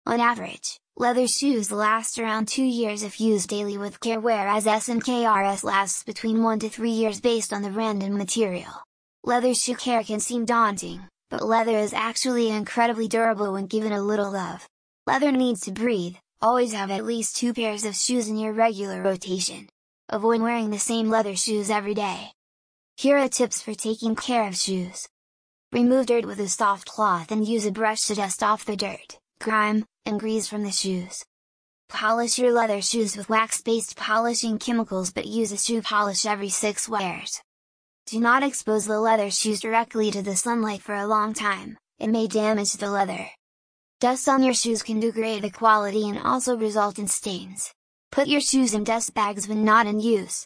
On average, leather shoes last around 2 years if used daily with care, whereas S&KRS lasts between 1 to 3 years based on the brand and material. Leather shoe care can seem daunting, but leather is actually incredibly durable when given a little love. Leather needs to breathe. Always have at least 2 pairs of shoes in your regular rotation. Avoid wearing the same leather shoes every day. Here are tips for taking care of shoes. Remove dirt with a soft cloth and use a brush to dust off the dirt, grime, and grease from the shoes. Polish your leather shoes with wax-based polishing chemicals, but use a shoe polish every 6 wears. Do not expose the leather shoes directly to the sunlight for a long time, it may damage the leather. Dust on your shoes can degrade the quality and also result in stains. Put your shoes in dust bags when not in use.